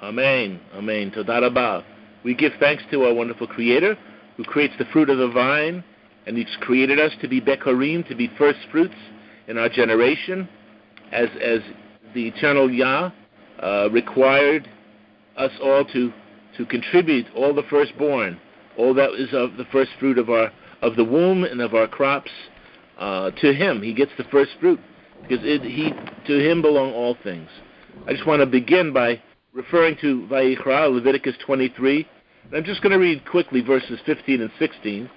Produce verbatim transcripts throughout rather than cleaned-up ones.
Amen. Amen. Toda rabah. We give thanks to our wonderful Creator, who creates the fruit of the vine, and He's created us to be Bekorim, to be first fruits in our generation, as as the eternal Yah uh, required us all to to contribute all the firstborn, all that is of the first fruit of our of the womb and of our crops, uh, to Him. He gets the first fruit because it, he to Him belong all things. I just want to begin by referring to Vayikra, Leviticus twenty-three. And I'm just going to read quickly verses fifteen and sixteen.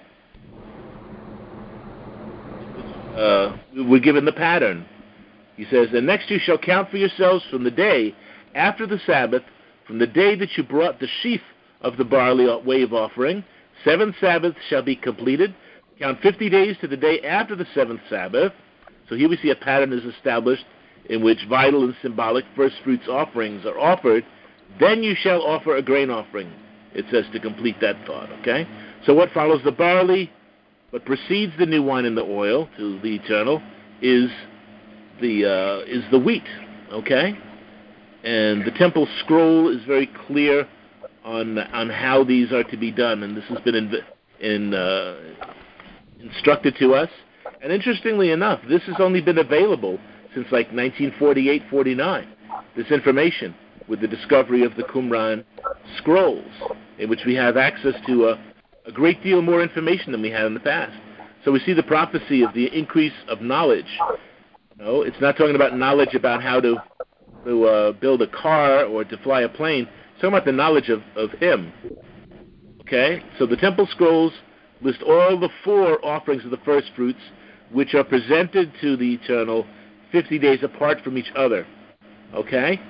Uh, we're given the pattern. He says, "And next you shall count for yourselves from the day after the Sabbath, from the day that you brought the sheaf of the barley wave offering. Seven Sabbaths shall be completed. Count fifty days to the day after the seventh Sabbath." So here we see a pattern is established in which vital and symbolic first fruits offerings are offered. Then you shall offer a grain offering, it says, to complete that thought, okay? So what follows the barley, what precedes the new wine and the oil to the eternal, is the uh, is the wheat, okay? And the temple scroll is very clear on on how these are to be done, and this has been in, in uh, instructed to us. And interestingly enough, this has only been available since like nineteen forty-eight forty-nine, this information, with the discovery of the Qumran scrolls, in which we have access to a, a great deal more information than we had in the past. So we see the prophecy of the increase of knowledge. No, it's not talking about knowledge about how to, to uh, build a car or to fly a plane. It's talking about the knowledge of, of Him. Okay? So the temple scrolls list all the four offerings of the first fruits, which are presented to the eternal fifty days apart from each other. Okay?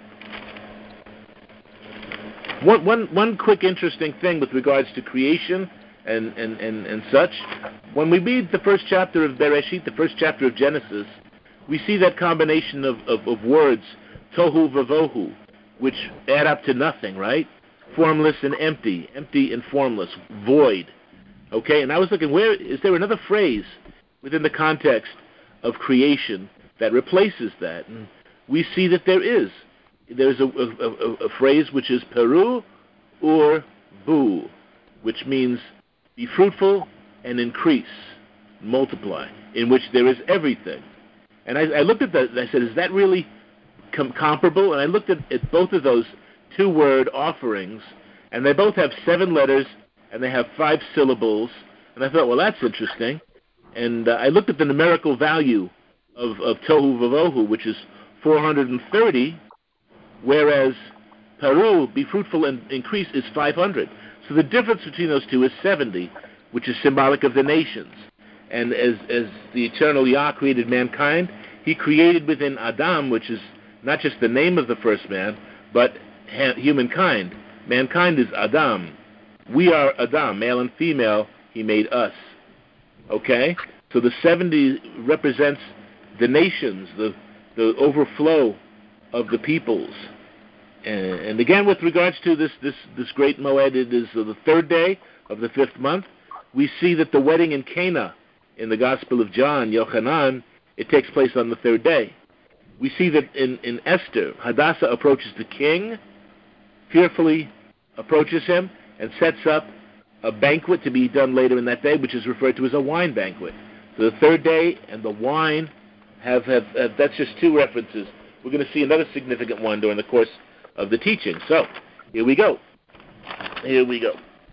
One, one, one quick interesting thing with regards to creation and, and, and, and such. When we read the first chapter of Bereshit, the first chapter of Genesis, we see that combination of, of, of words, tohu vavohu, which add up to nothing, right? Formless and empty, empty and formless, void. Okay, and I was looking, where is there another phrase within the context of creation that replaces that? And we see that there is. There's a, a, a, a phrase which is peru or bu, which means be fruitful and increase, multiply, in which there is everything. And I, I looked at that and I said, is that really com- comparable? And I looked at, at both of those two-word offerings, and they both have seven letters, and they have five syllables. And I thought, well, that's interesting. And uh, I looked at the numerical value of, of tohu vavohu, which is four hundred thirty, whereas peru, be fruitful and increase, is five hundred. So the difference between those two is seventy, which is symbolic of the nations. And as as the eternal Yah created mankind, He created within Adam, which is not just the name of the first man, but ha- humankind. Mankind is Adam. We are Adam, male and female. He made us. Okay? So the seventy represents the nations, the the overflow of the peoples. And, and again, with regards to this, this, this great Moed, it is the third day of the fifth month. We see that the wedding in Cana, in the Gospel of John, Yochanan, it takes place on the third day. We see that in, in Esther, Hadassah approaches the king, fearfully approaches him, and sets up a banquet to be done later in that day, which is referred to as a wine banquet. So the third day and the wine have, have, have that's just two references. We're going to see another significant one during the course of the teaching. So, here we go. Here we go.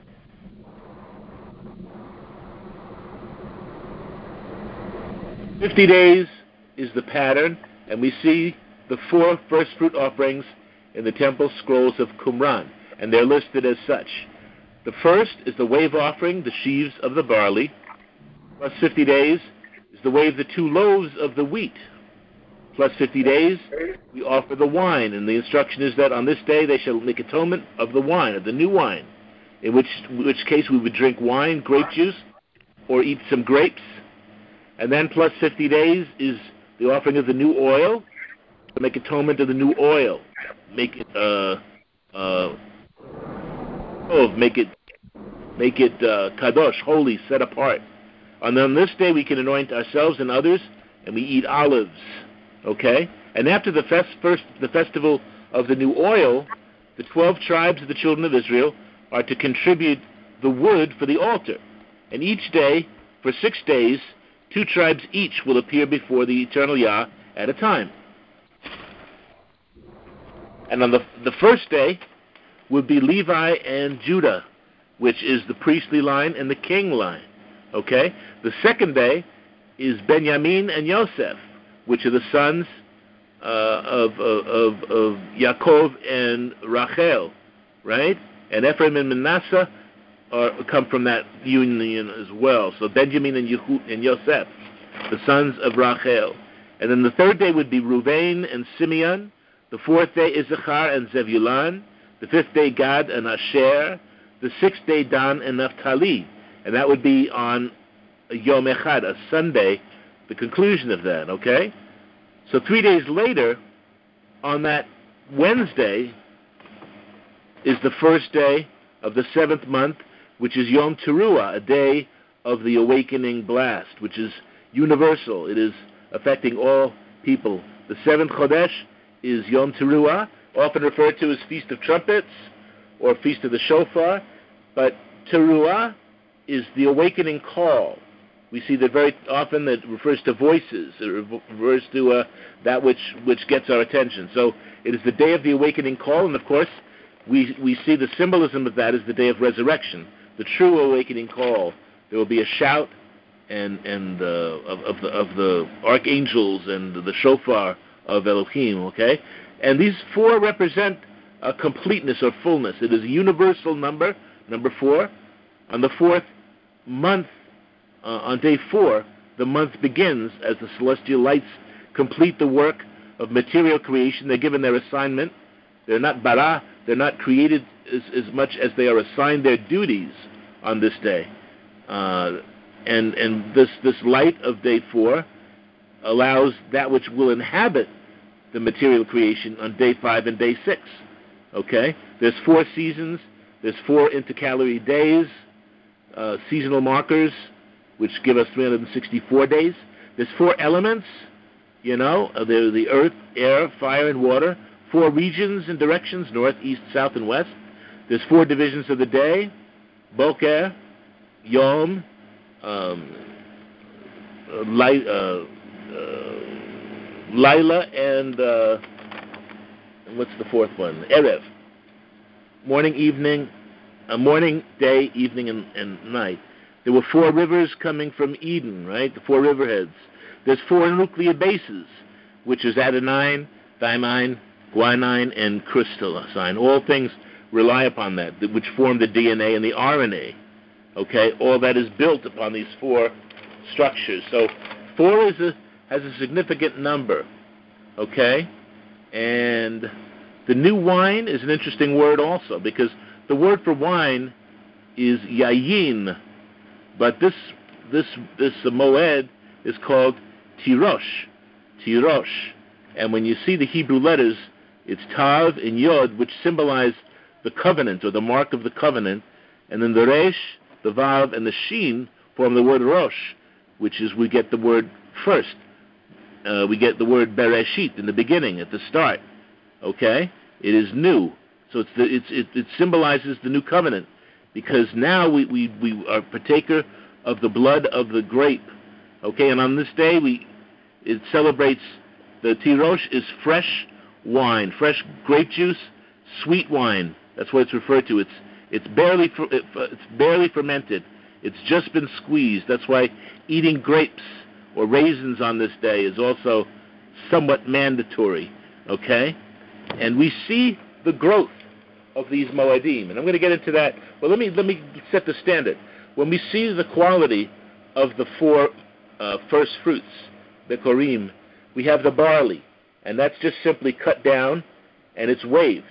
Fifty days is the pattern, and we see the four first fruit offerings in the temple scrolls of Qumran, and they're listed as such. The first is the wave offering, the sheaves of the barley, plus fifty days is the wave, the two loaves of the wheat. Plus fifty days, we offer the wine, and the instruction is that on this day they shall make atonement of the wine, of the new wine, in which, in which case we would drink wine, grape juice, or eat some grapes. And then plus fifty days is the offering of the new oil, to make atonement of the new oil, make it, uh, uh, oh, make it, make it uh, kadosh, holy, set apart. And on this day we can anoint ourselves and others, and we eat olives. Okay? And after the fest, first the festival of the new oil, the twelve tribes of the children of Israel are to contribute the wood for the altar. And each day, for six days, two tribes each will appear before the eternal Yah at a time. And on the, the first day would be Levi and Judah, which is the priestly line and the king line. Okay? The second day is Benjamin and Yosef, which are the sons uh, of, of, of Yaakov and Rachel, right? And Ephraim and Manasseh are, come from that union as well. So Benjamin and, Yehu, and Yosef, the sons of Rachel. And then the third day would be Reuven and Simeon. The fourth day Issachar and Zebulun. The fifth day Gad and Asher. The sixth day Dan and Naphtali. And that would be on Yom Echad, a Sunday, the conclusion of that, okay? So three days later, on that Wednesday, is the first day of the seventh month, which is Yom Teruah, a day of the awakening blast, which is universal. It is affecting all people. The seventh Chodesh is Yom Teruah, often referred to as Feast of Trumpets or Feast of the Shofar, but Teruah is the awakening call. We see that very often that refers to voices. It refers to uh, that which, which gets our attention. So it is the day of the awakening call, and of course, we we see the symbolism of that as the day of resurrection, the true awakening call. There will be a shout and and uh, of, of the of the archangels and the shofar of Elohim. Okay, and these four represent a completeness or fullness. It is a universal number, number four. On the fourth month, uh, on day four, the month begins as the celestial lights complete the work of material creation. They're given their assignment. They're not bara. They're not created as, as much as they are assigned their duties on this day. Uh, and and this, this light of day four allows that which will inhabit the material creation on day five and day six. Okay? There's four seasons. There's four intercalary days, uh, seasonal markers, which give us three hundred sixty-four days. There's four elements, you know, uh, the, the earth, air, fire, and water. Four regions and directions, north, east, south, and west. There's four divisions of the day, Boker, Yom, um, Li- uh, uh, Lila, and uh, what's the fourth one? Erev. Morning, evening, uh, morning, day, evening, and, and night. There were four rivers coming from Eden, right? The four riverheads. There's four nuclear bases, which is adenine, thymine, guanine, and crystalline. All things rely upon that, which form the D N A and the R N A. Okay, all that is built upon these four structures. So four is a, has a significant number. Okay, and the new wine is an interesting word also, because the word for wine is yayin, but this this this uh, moed is called tirosh, tirosh, and when you see the Hebrew letters, it's Tav and Yod, which symbolize the covenant or the mark of the covenant, and then the Resh, the Vav, and the Shin form the word Rosh, which is we get the word first. Uh, we get the word Bereshit in the beginning, at the start. Okay, it is new, so it's the, it's, it, it symbolizes the new covenant, because now we, we, we are partaker of the blood of the grape. Okay, and on this day we it celebrates the Tirosh is fresh wine, fresh grape juice, sweet wine. That's what it's referred to. It's it's barely it's barely fermented. It's just been squeezed. That's why eating grapes or raisins on this day is also somewhat mandatory. Okay, and we see the growth of these moedim, and I'm going to get into that. Well, let me let me set the standard. When we see the quality of the four uh, first fruits, the korim, we have the barley. And that's just simply cut down, and it's waved,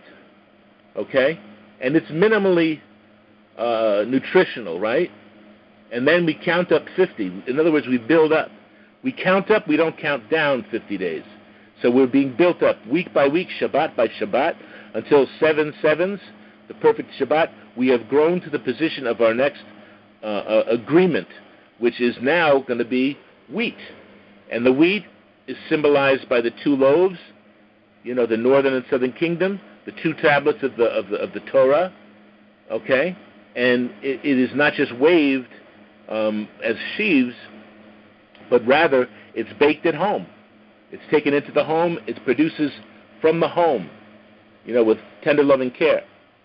okay? And it's minimally uh, nutritional, right? And then we count up fifty. In other words, we build up. We count up, we don't count down fifty days. So we're being built up week by week, Shabbat by Shabbat, until seven sevens, the perfect Shabbat. We have grown to the position of our next uh, uh, agreement, which is now going to be wheat. And the wheat is symbolized by the two loaves, you know, the northern and southern kingdom. the two tablets of the of the, of the Torah, okay, and it, it is not just waved um, as sheaves, but rather it's baked at home. It's taken into the home. It produces from the home, you know, with tender loving care.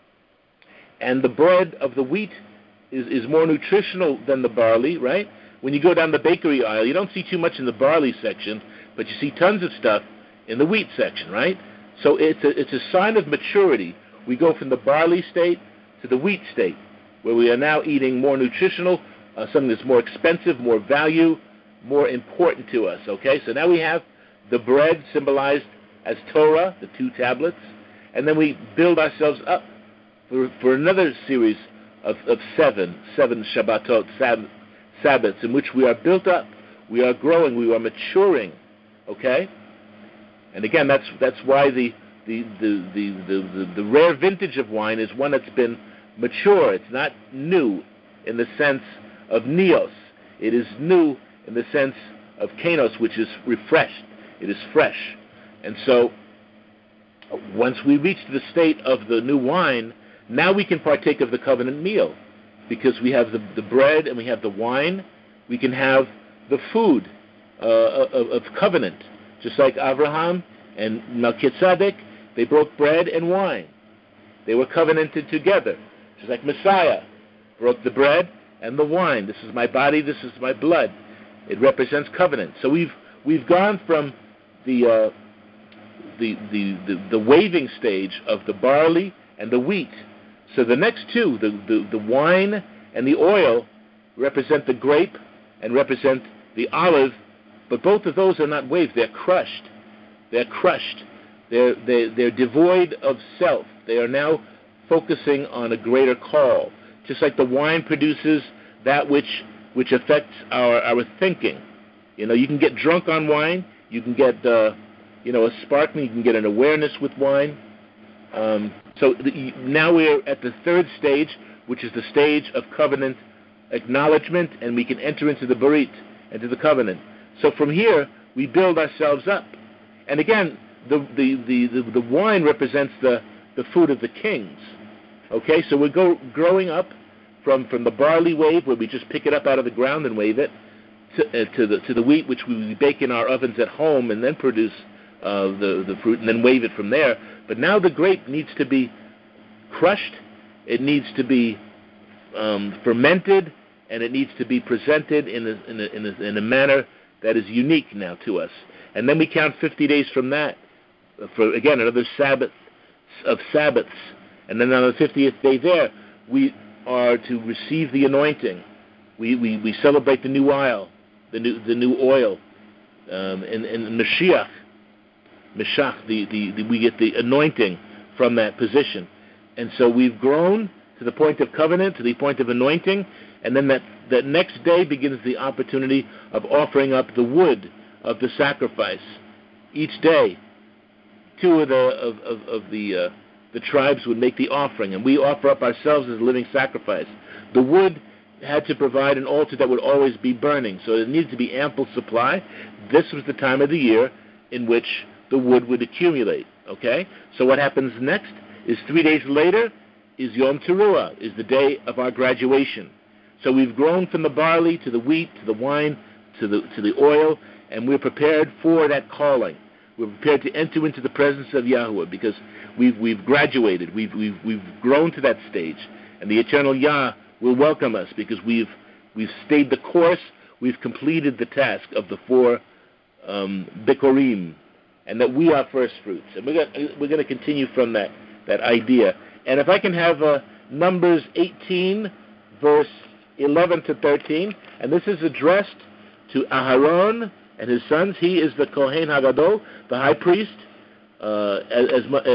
And the bread of the wheat is, is more nutritional than the barley, right? When you go down the bakery aisle, you don't see too much in the barley section, but you see tons of stuff in the wheat section, right? So it's a, it's a sign of maturity. We go from the barley state to the wheat state, where we are now eating more nutritional, uh, something that's more expensive, more value, more important to us, okay? So now we have the bread symbolized as Torah, the two tablets, and then we build ourselves up for, for another series of, of seven, seven Shabbatot, sab, Sabbaths, in which we are built up, we are growing, we are maturing, okay? And again, that's that's why the the the, the, the, the, the rare vintage of wine is one that's been mature. It's not new in the sense of neos. It is new in the sense of kenos, which is refreshed. It is fresh. And so once we reach the state of the new wine, now we can partake of the covenant meal, because we have the, the bread and we have the wine. We can have the food uh, of, of covenant, just like Abraham and Melchizedek. They broke bread and wine. They were covenanted together, just like Messiah broke the bread and the wine. This is my body, this is my blood. It represents covenant. So we've we've gone from the uh, the, the the the waving stage of the barley and the wheat. So the next two, the, the, the wine and the oil, represent the grape and represent the olive, but both of those are not waved. They're crushed. They're crushed. They're, they're, they're devoid of self. They are now focusing on a greater call. Just like the wine produces that which which affects our, our thinking. You know, you can get drunk on wine. You can get, uh, you know, a sparkling. You can get an awareness with wine. Um, so the, now we're at the third stage, which is the stage of covenant acknowledgement, and we can enter into the Berit, into the covenant. So from here, we build ourselves up. And again, the the, the, the, the wine represents the, the food of the kings. Okay, so we go growing up from, from the barley wave, where we just pick it up out of the ground and wave it, to, uh, to the to the wheat, which we bake in our ovens at home and then produce uh, the, the fruit and then wave it from there. But now the grape needs to be crushed, it needs to be um, fermented, and it needs to be presented in a, in, a, in, a, in a manner that is unique now to us. And then we count fifty days from that for, again, another Sabbath of Sabbaths. And then on the fiftieth day there, we are to receive the anointing. We we, we celebrate the new oil, the new the new oil, um, and, and Mashiach, Meshach, the, the, the, we get the anointing from that position. And so we've grown to the point of covenant, to the point of anointing, and then that, that next day begins the opportunity of offering up the wood of the sacrifice. Each day, two of the of, of, of the uh, the tribes would make the offering, and we offer up ourselves as a living sacrifice. The wood had to provide an altar that would always be burning, so it needed to be ample supply. This was the time of the year in which the wood would accumulate. Okay, so what happens next is three days later is Yom Teruah, is the day of our graduation. So we've grown from the barley to the wheat to the wine to the to the oil, and we're prepared for that calling. We're prepared to enter into the presence of Yahweh because we've we've graduated. We've we've we've grown to that stage, and the eternal Yah will welcome us because we've we've stayed the course. We've completed the task of the four um, Bikurim, and that we are first fruits. And we're going we're going to continue from that that idea. And if I can have uh, Numbers eighteen, verse eleven to thirteen, and this is addressed to Aharon and his sons. He is the Kohen Hagadol, the high priest, uh, as, as uh,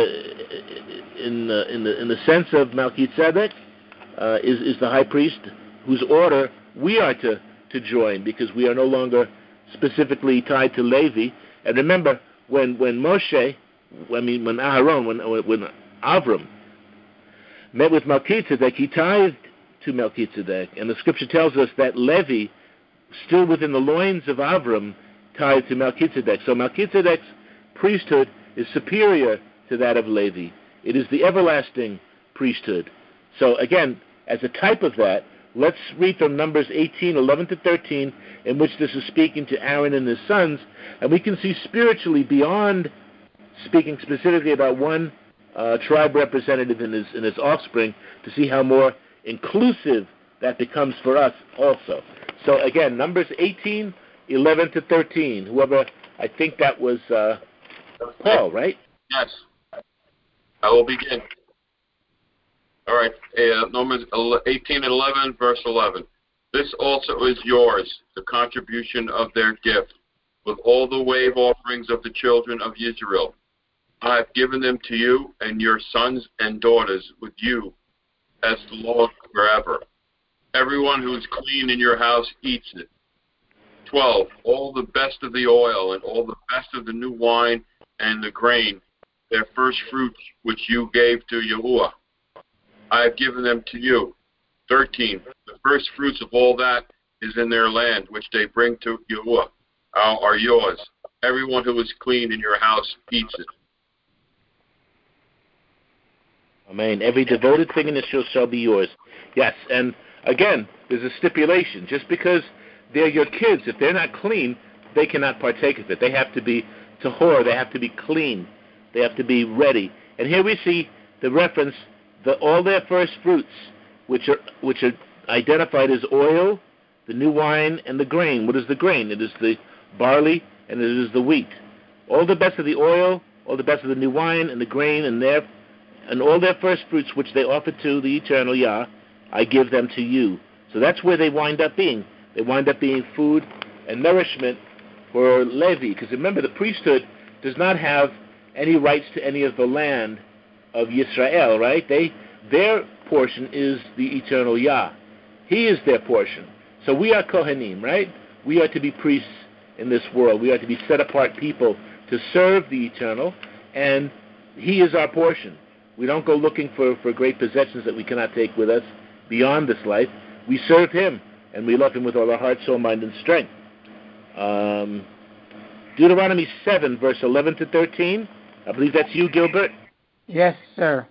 in uh, in the in the sense of Melchizedek, uh, is is the high priest whose order we are to to join, because we are no longer specifically tied to Levi. And remember, when when Moshe, I mean when Aharon, when when Avram met with Melchizedek, he tithed to Melchizedek, and the scripture tells us that Levi, still within the loins of Avram, tithed to Melchizedek. So Melchizedek's priesthood is superior to that of Levi, It is the everlasting priesthood. So again, as a type of that, let's read from Numbers eighteen, eleven to thirteen, in which this is speaking to Aaron and his sons, and we can see spiritually beyond speaking specifically about one uh, tribe representative in his in his offspring, to see how more inclusive that becomes for us also. So again, Numbers eighteen, eleven to thirteen. Whoever, I think that was uh, Paul, right? Yes. I will begin. All right, uh, Numbers eighteen and eleven, verse eleven. This also is yours, the contribution of their gift, with all the wave offerings of the children of Israel. I have given them to you and your sons and daughters with you as the law forever. Everyone who is clean in your house eats it. twelve. All the best of the oil and all the best of the new wine and the grain, their first fruits which you gave to Yahuwah. I have given them to you. thirteen. The first fruits of all that is in their land, which they bring to Yahuwah, are yours. Everyone who is clean in your house eats it. Amen. Every devoted thing in Israel shall be yours. Yes, and again, there's a stipulation. Just because they're your kids, if they're not clean, they cannot partake of it. They have to be tahor. They have to be clean. They have to be ready. And here we see the reference, the, all their first fruits, which are which are identified as oil, the new wine, and the grain. What is the grain? It is the barley, and it is the wheat. All the best of the oil, all the best of the new wine, and the grain, and their and all their first fruits, which they offer to the eternal Yah, I give them to you. So that's where they wind up being. They wind up being food and nourishment for Levi. Because remember, the priesthood does not have any rights to any of the land of Yisrael, right? They Their portion is the eternal Yah. He is their portion. So we are Kohanim, right? We are to be priests in this world. We are to be set-apart people to serve the eternal, and He is our portion. We don't go looking for, for great possessions that we cannot take with us beyond this life. We serve Him, and we love Him with all our heart, soul, mind, and strength. Um, Deuteronomy seven, verse eleven to thirteen. I believe that's you, Gilbert. Yes, sir.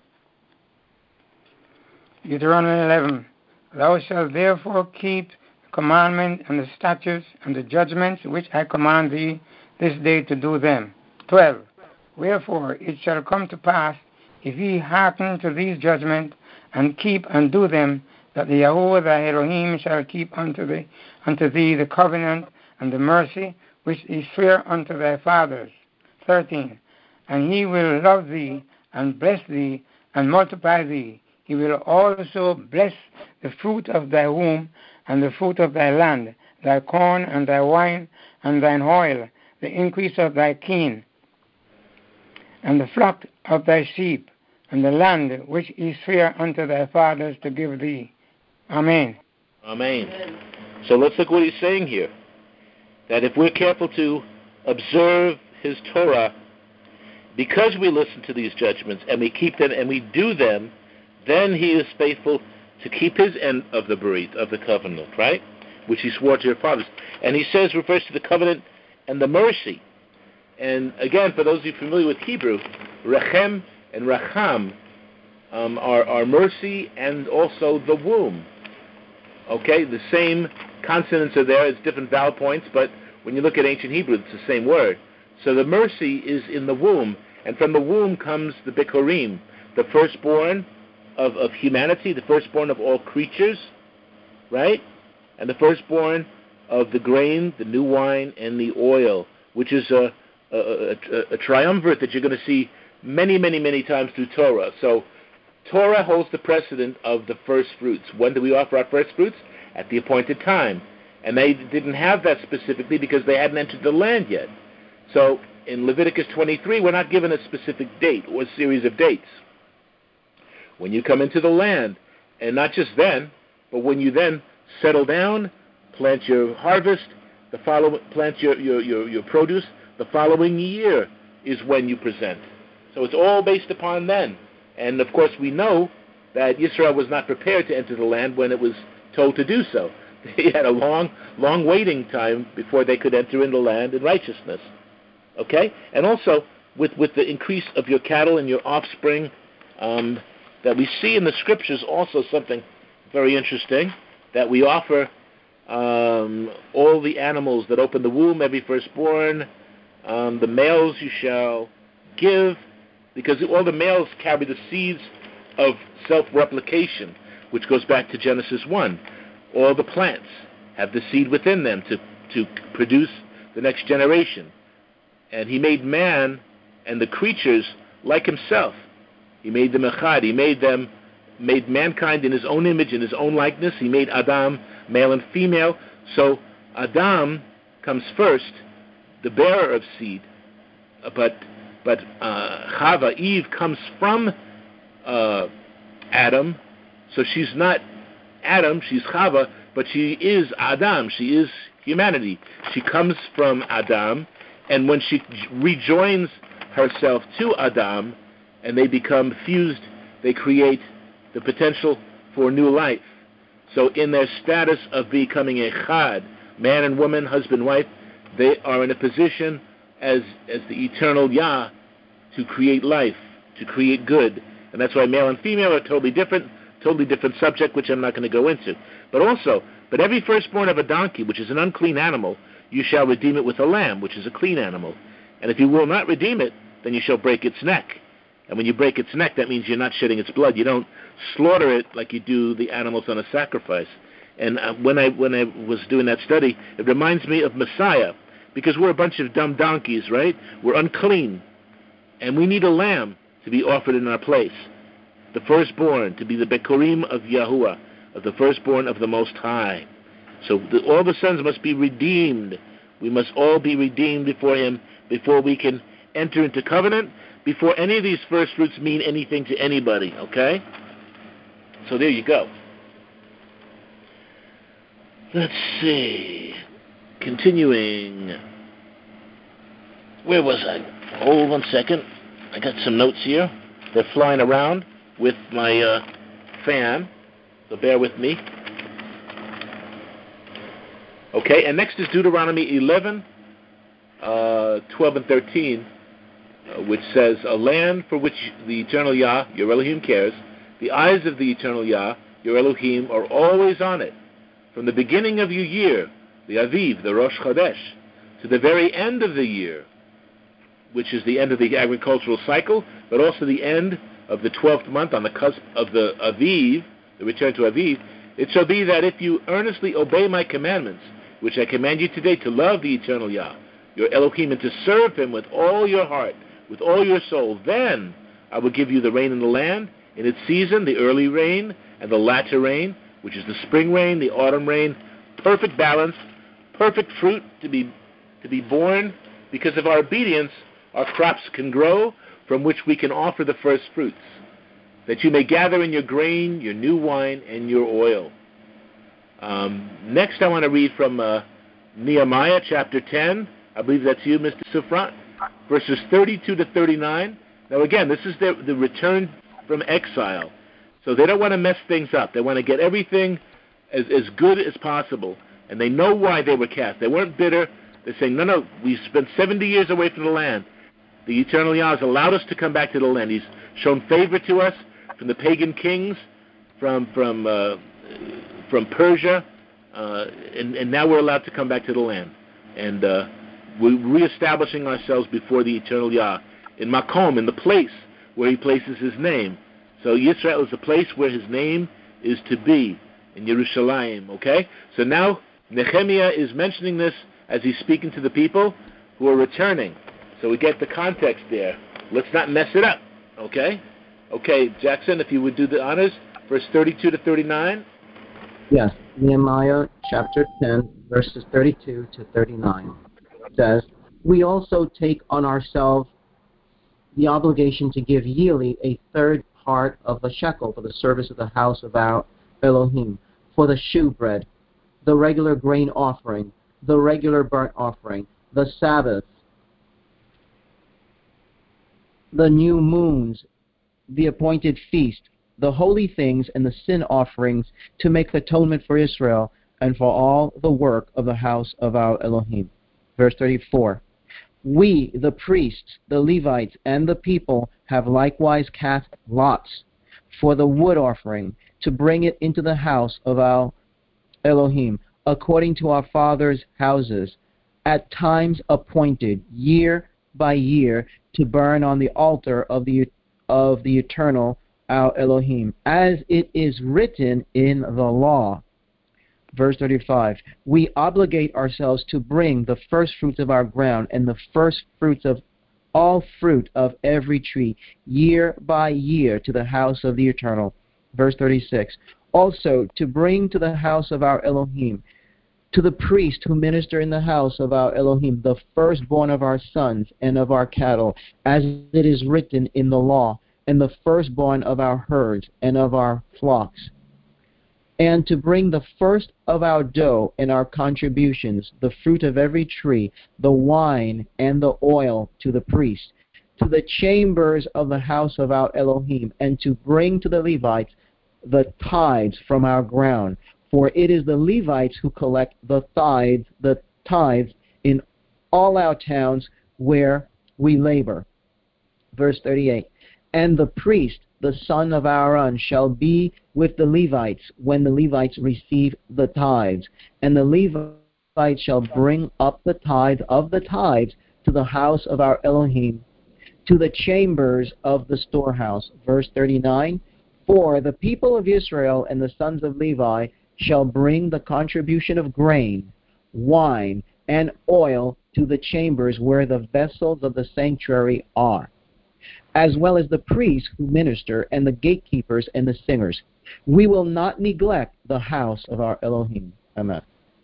Deuteronomy eleven. Thou shalt therefore keep the commandment and the statutes and the judgments which I command thee this day to do them. twelve. Wherefore it shall come to pass, if ye hearken to these judgments, and keep and do them, that the Yahuwah thy Elohim shall keep unto thee, unto thee the covenant and the mercy which he sware unto thy fathers. thirteen. And he will love thee, and bless thee, and multiply thee. He will also bless the fruit of thy womb, and the fruit of thy land, thy corn, and thy wine, and thine oil, the increase of thy kine, and the flock of thy sheep, and the land which he sware unto thy fathers to give thee. Amen. Amen. So let's look what he's saying here. That if we're careful to observe his Torah, because we listen to these judgments, and we keep them, and we do them, then he is faithful to keep his end of the berit, of the covenant, right? Which he swore to your fathers. And he says, refers to the covenant and the mercy. And again, for those of you familiar with Hebrew, rechem and racham um, are, are mercy and also the womb. Okay, the same consonants are there, it's different vowel points, but when you look at ancient Hebrew, it's the same word. So the mercy is in the womb, and from the womb comes the Bikurim, the firstborn of, of humanity, the firstborn of all creatures, right? And the firstborn of the grain, the new wine, and the oil, which is a, a, a, a triumvirate that you're going to see many, many, many times through Torah. So Torah holds the precedent of the first fruits. When do we offer our first fruits? At the appointed time. And they didn't have that specifically because they hadn't entered the land yet. So in Leviticus twenty-three, we're not given a specific date or a series of dates. When you come into the land, and not just then, but when you then settle down, plant your harvest, the follow, plant your, your, your, your produce, the following year is when you present. So it's all based upon then. And of course we know that Israel was not prepared to enter the land when it was told to do so. They had a long, long waiting time before they could enter in the land in righteousness. Okay? And also, with, with the increase of your cattle and your offspring, um, that we see in the scriptures also something very interesting, that we offer um, all the animals that open the womb, every firstborn, um, the males you shall give, because all the males carry the seeds of self-replication, which goes back to Genesis one. All the plants have the seed within them to, to produce the next generation. And he made man and the creatures like himself. He made them echad. He made them, made mankind in his own image, in his own likeness. He made Adam, male and female. So Adam comes first, the bearer of seed. But but uh, Chava, Eve, comes from uh, Adam. So she's not Adam, she's Chava, but she is Adam. She is humanity. She comes from Adam, and when she rejoins herself to Adam, and they become fused, they create the potential for new life. So in their status of becoming echad, man and woman, husband, wife, they are in a position as as the eternal Yah to create life, to create good. And that's why male and female are totally different, totally different subject, which I'm not going to go into. But also, but every firstborn of a donkey, which is an unclean animal, you shall redeem it with a lamb, which is a clean animal. And if you will not redeem it, then you shall break its neck. And when you break its neck, that means you're not shedding its blood. You don't slaughter it like you do the animals on a sacrifice. And uh, when I when I was doing that study, it reminds me of Messiah, because we're a bunch of dumb donkeys, right? We're unclean. And we need a lamb to be offered in our place. The firstborn, to be the Bekorim of Yahuwah, of the firstborn of the Most High. So the, all the sons must be redeemed. We must all be redeemed before Him, before we can enter into covenant, before any of these first fruits mean anything to anybody, okay? So there you go. Let's see. Continuing. Where was I? Hold one second. I got some notes here. They're flying around with my uh, fan, so bear with me. Okay, and next is Deuteronomy eleven, uh, twelve and thirteen, uh, which says, a land for which the eternal Yah, your Elohim, cares, the eyes of the eternal Yah, your Elohim, are always on it, from the beginning of your year, the Aviv, the Rosh Chodesh, to the very end of the year, which is the end of the agricultural cycle, but also the end of the twelfth month on the cusp of the Aviv, the return to Aviv. It shall be that if you earnestly obey my commandments, which I command you today, to love the eternal Yah, your Elohim, and to serve Him with all your heart, with all your soul, then I will give you the rain in the land, in its season, the early rain, and the latter rain, which is the spring rain, the autumn rain, perfect balance, perfect fruit to be to be born. Because of our obedience, our crops can grow, from which we can offer the first fruits, that you may gather in your grain, your new wine, and your oil. Um, next, I want to read from uh, Nehemiah chapter ten. I believe that's you, Mister Sufran, verses thirty-two to thirty-nine. Now, again, this is the, the return from exile. So they don't want to mess things up. They want to get everything as, as good as possible. And they know why they were cast. They weren't bitter. They're saying, no, no, we spent seventy years away from the land. The Eternal Yah has allowed us to come back to the land. He's shown favor to us from the pagan kings, from from uh, from Persia, uh, and, and now we're allowed to come back to the land. And uh, we're reestablishing ourselves before the Eternal Yah in Makom, in the place where He places His name. So Yisrael is the place where His name is to be, in Yerushalayim, okay? So now Nehemiah is mentioning this as he's speaking to the people who are returning. So we get the context there. Let's not mess it up, okay? Okay, Jackson, if you would do the honors, verse thirty-two to thirty-nine. Yes, Nehemiah chapter ten, verses thirty-two to thirty-nine says, we also take on ourselves the obligation to give yearly a third part of the shekel for the service of the house of our Elohim, for the shewbread, the regular grain offering, the regular burnt offering, the Sabbath, the new moons, the appointed feast, the holy things, and the sin offerings, to make atonement for Israel and for all the work of the house of our Elohim. Verse thirty-four, We, the priests, the Levites, and the people, have likewise cast lots for the wood offering, to bring it into the house of our Elohim, according to our fathers' houses, at times appointed, year by year, to burn on the altar of the of the eternal our Elohim, as it is written in the law. Verse thirty-five, we obligate ourselves to bring the first fruits of our ground and the first fruits of all fruit of every tree, year by year, to the house of the eternal. Verse thirty-six, also to bring to the house of our Elohim, to the priest who minister in the house of our Elohim, the firstborn of our sons and of our cattle, as it is written in the law, and the firstborn of our herds and of our flocks. And to bring the first of our dough and our contributions, the fruit of every tree, the wine and the oil, to the priest, to the chambers of the house of our Elohim, and to bring to the Levites the tithes from our ground. For it is the Levites who collect the tithes, the tithes in all our towns where we labor. Verse thirty-eight, and the priest, the son of Aaron, shall be with the Levites when the Levites receive the tithes, and the Levites shall bring up the tithe of the tithes to the house of our Elohim, to the chambers of the storehouse. Verse thirty-nine, for the people of Israel and the sons of Levi shall bring the contribution of grain, wine, and oil to the chambers where the vessels of the sanctuary are, as well as the priests who minister, and the gatekeepers and the singers. We will not neglect the house of our Elohim. Amen.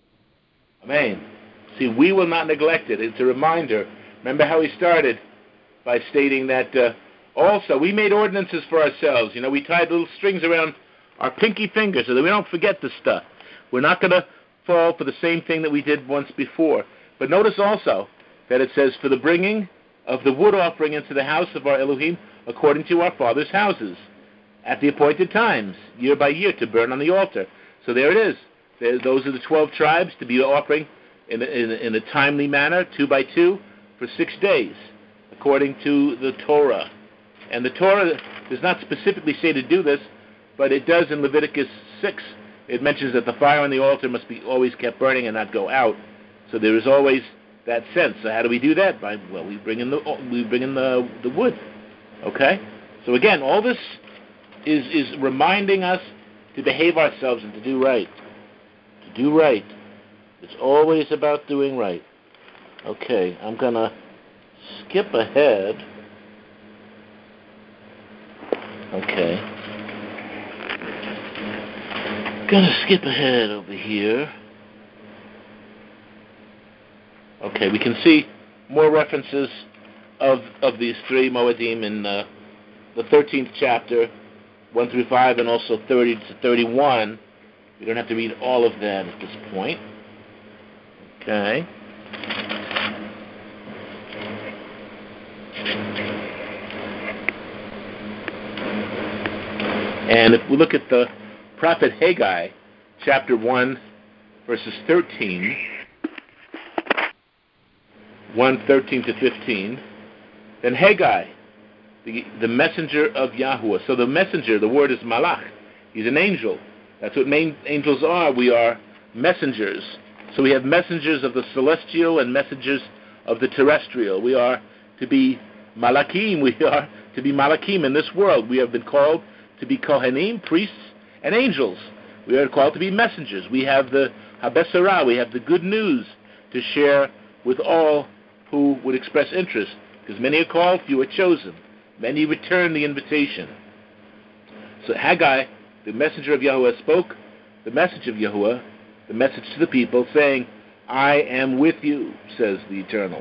Amen. See, we will not neglect it. It's a reminder. Remember how he started by stating that uh, also we made ordinances for ourselves. You know, we tied little strings around our pinky finger so that we don't forget the stuff. We're not going to fall for the same thing that we did once before. But notice also that it says, for the bringing of the wood offering into the house of our Elohim, according to our fathers' houses, at the appointed times, year by year, to burn on the altar. So there it is. There, those are the twelve tribes to be offering in a, in, a, in a timely manner, two by two, for six days, according to the Torah. And the Torah does not specifically say to do this, but it does in Leviticus six. It mentions that the fire on the altar must be always kept burning and not go out. So there is always that sense. So how do we do that? By well, we bring in the we bring in the the wood. Okay. So again, all this is is reminding us to behave ourselves and to do right. To do right. It's always about doing right. Okay, I'm gonna skip ahead. Okay. Gonna skip ahead over here. Okay, we can see more references of of these three Moedim in uh, the thirteenth chapter, one through five, and also thirty to thirty-one. We don't have to read all of that at this point. Okay. And if we look at the prophet Haggai, chapter one, verses thirteen, one, thirteen to fifteen, then Haggai, the, the messenger of Yahuwah. So the messenger, the word is malach. He's an angel. That's what main angels are. We are messengers. So we have messengers of the celestial and messengers of the terrestrial. We are to be malakim. We are to be malakim in this world. We have been called to be kohanim, priests, and angels. We are called to be messengers. We have the habesarah. We have the good news to share with all who would express interest, because many are called, few are chosen. Many return the invitation. So Haggai, the messenger of Yahuwah, spoke the message of Yahuwah, the message to the people, saying, I am with you, says the Eternal.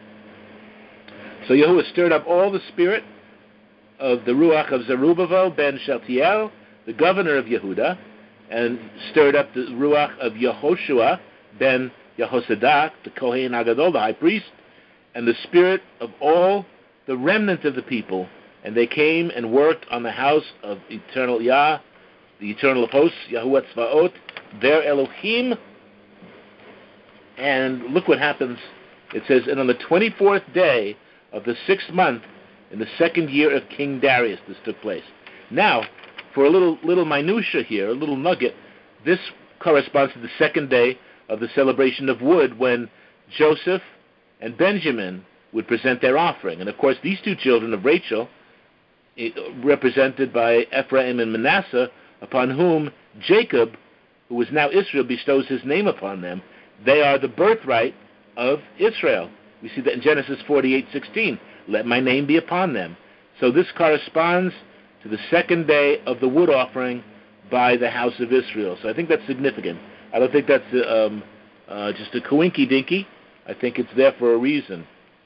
So Yahuwah stirred up all the spirit of the Ruach of Zerubbabel ben Shealtiel, the governor of Yehuda, and stirred up the Ruach of Yehoshua ben Yehosadak, the Kohen Agadol, the high priest, and the spirit of all the remnant of the people, and they came and worked on the house of Eternal Yah, the Eternal of hosts, Yahuwah Tzvaot, their Elohim. And look what happens It says, and on the twenty-fourth day of the sixth month, in the second year of King Darius, this took place. Now, for a little little minutia here, a little nugget, this corresponds to the second day of the celebration of wood, when Joseph and Benjamin would present their offering. And of course, these two children of Rachel, represented by Ephraim and Manasseh, upon whom Jacob, who is now Israel, bestows his name upon them, they are the birthright of Israel. We see that in Genesis forty-eight sixteen. Let my name be upon them. So this corresponds to the second day of the wood offering by the house of Israel. So I think that's significant. I don't think that's um, uh, just a coinky-dinky. I think it's there for a reason.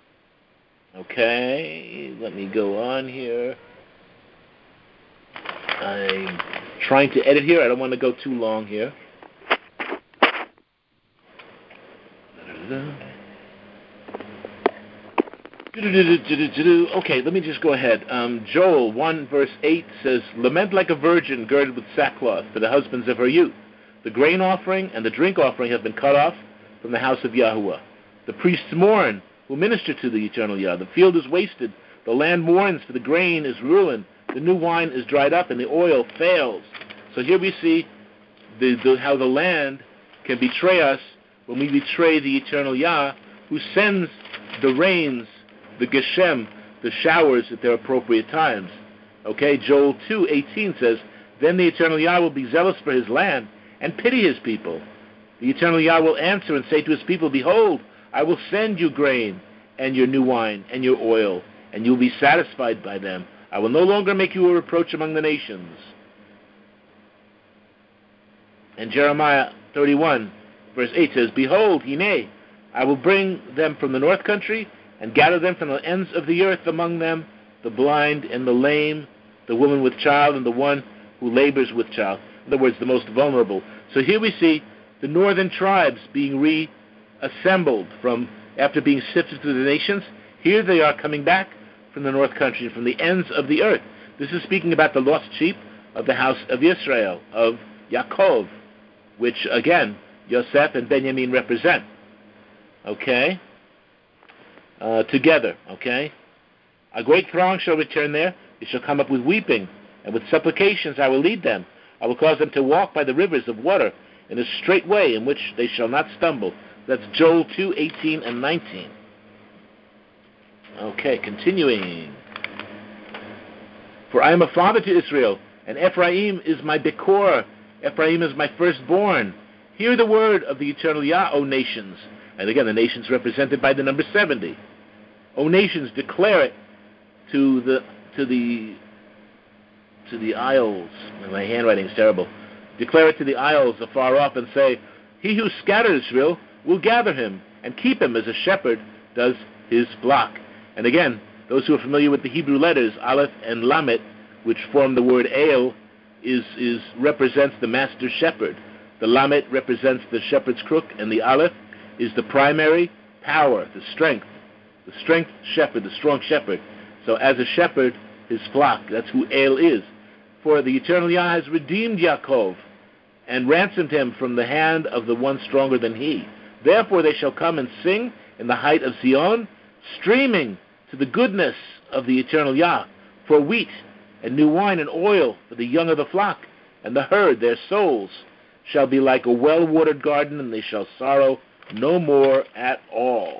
Okay, let me go on here. I'm trying to edit here. I don't want to go too long here. Okay, let me just go ahead. Um, Joel one verse eight says, lament like a virgin girded with sackcloth for the husbands of her youth. The grain offering and the drink offering have been cut off from the house of Yahuwah. The priests mourn who minister to the eternal Yah. The field is wasted. The land mourns, for the grain is ruined. The new wine is dried up, and the oil fails. So here we see the, the, how the land can betray us when we betray the eternal Yah, who sends the rains, the Geshem, the showers at their appropriate times. Okay, Joel two eighteen says, then the eternal Yah will be zealous for his land and pity his people. The eternal Yah will answer and say to his people, behold, I will send you grain and your new wine and your oil, and you will be satisfied by them. I will no longer make you a reproach among the nations. And Jeremiah thirty-one, verse eight says, behold, Hine, I will bring them from the north country and gather them from the ends of the earth, among them the blind and the lame, the woman with child and the one who labors with child. In other words, the most vulnerable. So here we see the northern tribes being reassembled from after being sifted through the nations. Here they are coming back from the north country, from the ends of the earth. This is speaking about the lost sheep of the house of Israel, of Yaakov, which, again, Yosef and Benjamin represent. Okay? Uh, together, okay? A great throng shall return there. They shall come up with weeping, and with supplications I will lead them. I will cause them to walk by the rivers of water in a straight way in which they shall not stumble. That's Joel two eighteen and nineteen. Okay, continuing. For I am a father to Israel, and Ephraim is my Bekor. Ephraim is my firstborn. Hear the word of the eternal Yah, O nations. And again, the nations represented by the number seventy. O nations, declare it to the to the to the isles. My handwriting is terrible. Declare it to the isles afar off, and say, he who scattered Israel will gather him and keep him as a shepherd does his flock. And again, those who are familiar with the Hebrew letters, Aleph and Lamet, which form the word El, is is represents the master shepherd. The Lamet represents the shepherd's crook, and the Aleph is the primary power, the strength, the strength shepherd, the strong shepherd. So as a shepherd, his flock, that's who El is. For the eternal Yah has redeemed Yaakov and ransomed him from the hand of the one stronger than he. Therefore they shall come and sing in the height of Zion, streaming to the goodness of the eternal Yah, for wheat and new wine and oil for the young of the flock, and the herd, their souls, shall be like a well-watered garden, and they shall sorrow no more at all.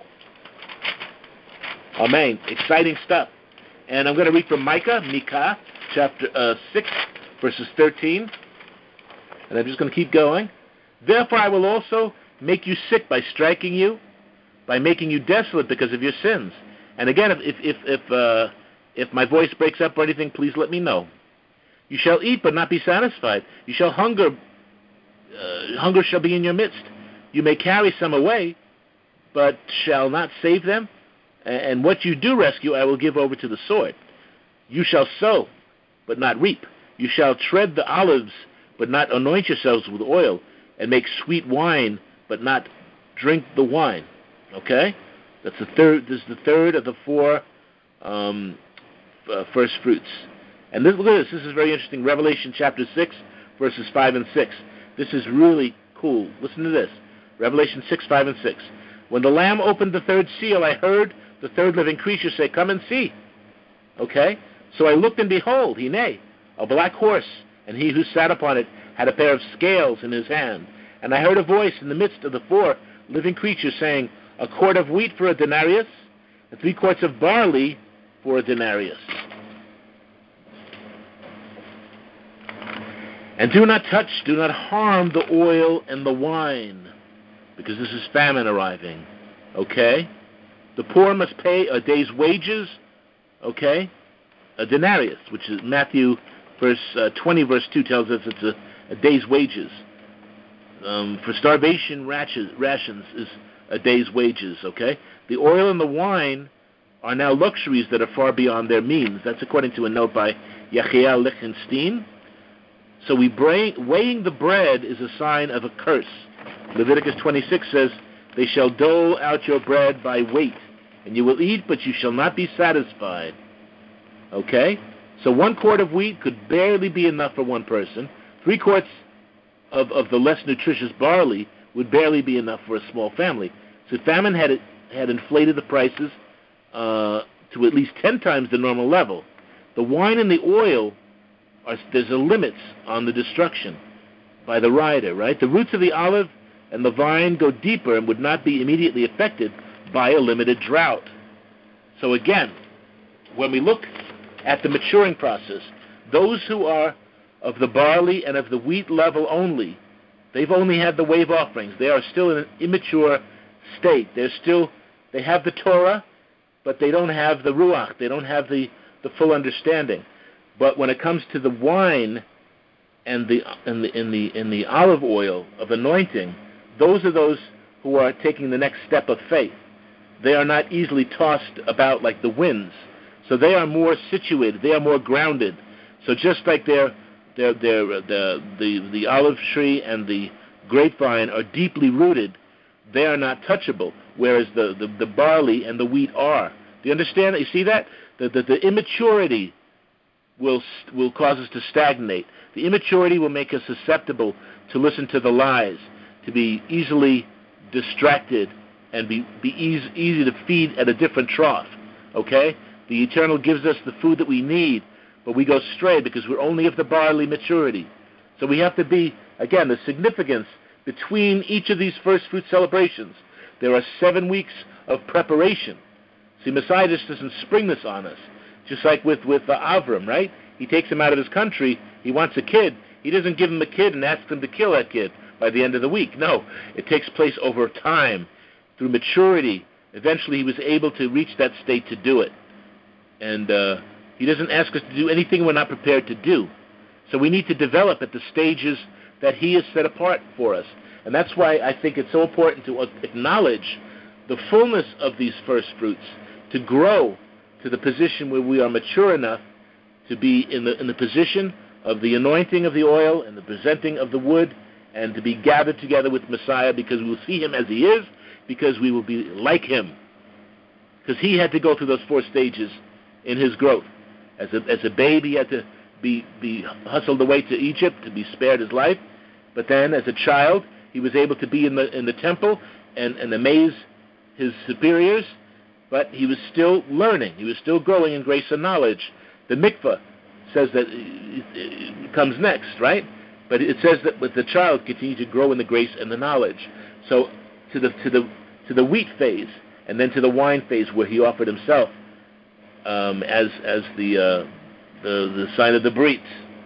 Amen. Exciting stuff. And I'm going to read from Micah, Micah, chapter uh, six, verses thirteen. And I'm just going to keep going. Therefore I will also make you sick by striking you, by making you desolate because of your sins. And again, if if if if, uh, if my voice breaks up or anything, please let me know. You shall eat but not be satisfied. You shall hunger. Uh, hunger shall be in your midst. You may carry some away, but shall not save them. And what you do rescue, I will give over to the sword. You shall sow, but not reap. You shall tread the olives, but not anoint yourselves with oil, and make sweet wine, but not drink the wine. Okay? That's the third. This is the third of the four um, uh, first fruits. And this, look at this. This is very interesting. Revelation chapter six, verses five and six. This is really cool. Listen to this. Revelation six, five, and six. When the Lamb opened the third seal, I heard the third living creature say, "Come and see." Okay? So I looked, and behold, he neighed, a black horse, and he who sat upon it had a pair of scales in his hand. And I heard a voice in the midst of the four living creatures saying, "A quart of wheat for a denarius, and three quarts of barley for a denarius. And do not touch, do not harm the oil and the wine, because this is famine arriving." Okay? The poor must pay a day's wages, okay? A denarius, which is Matthew verse uh, twenty, verse two tells us it's a, a day's wages. Um, for starvation rations is a day's wages, okay? The oil and the wine are now luxuries that are far beyond their means. That's according to a note by Yechiel Lichtenstein. So we bring, weighing the bread is a sign of a curse. Leviticus twenty-six says, "They shall dole out your bread by weight, and you will eat, but you shall not be satisfied." Okay? So one quart of wheat could barely be enough for one person. Three quarts of, of the less nutritious barley would barely be enough for a small family. So famine had had inflated the prices uh, to at least ten times the normal level. The wine and the oil, are, there's a limit on the destruction by the rider, right? The roots of the olive and the vine go deeper and would not be immediately affected by a limited drought. So again, when we look at the maturing process, those who are of the barley and of the wheat level only, they've only had the wave offerings. They are still in an immature state. They're still, they have the Torah, but they don't have the Ruach. They don't have the, the full understanding. But when it comes to the wine and the, and the, and the, and the olive oil of anointing, those are those who are taking the next step of faith. They are not easily tossed about like the winds. So they are more situated. They are more grounded. So just like they're, they're, they're, the, the, the olive tree and the grapevine are deeply rooted, they are not touchable, whereas the, the, the barley and the wheat are. Do you understand? You see that? The, the, the immaturity will, will cause us to stagnate. The immaturity will make us susceptible to listen to the lies, to be easily distracted, and be, be easy, easy to feed at a different trough. Okay? The Eternal gives us the food that we need, but we go stray because we're only of the barley maturity. So we have to be, again, the significance between each of these first fruit celebrations. There are seven weeks of preparation. See, Messiah just doesn't spring this on us. Just like with, with uh, Avram, right? He takes him out of his country. He wants a kid. He doesn't give him a kid and asks him to kill that kid by the end of the week. No, it takes place over time, through maturity. Eventually he was able to reach that state to do it. And uh, he doesn't ask us to do anything we're not prepared to do. So we need to develop at the stages that he has set apart for us. And that's why I think it's so important to acknowledge the fullness of these first fruits, to grow to the position where we are mature enough to be in the in the position of the anointing of the oil and the presenting of the wood, and to be gathered together with Messiah, because we will see him as he is, because we will be like him. Because he had to go through those four stages in his growth. As a, as a baby, he had to be, be hustled away to Egypt to be spared his life. But then, as a child, he was able to be in the in the temple and, and amaze his superiors, but he was still learning. He was still growing in grace and knowledge. The mikvah says that it, it comes next, right? But it says that with the child continue to grow in the grace and the knowledge. So to the to the to the wheat phase, and then to the wine phase, where he offered himself um, as as the uh, the the sign of the brit.